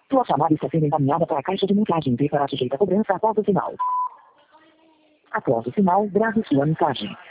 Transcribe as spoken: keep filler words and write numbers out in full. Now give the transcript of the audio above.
Tua chamada está sendo encaminhada para a caixa de mensagem e será sujeita a cobrança após o sinal. Após o sinal, grave sua mensagem.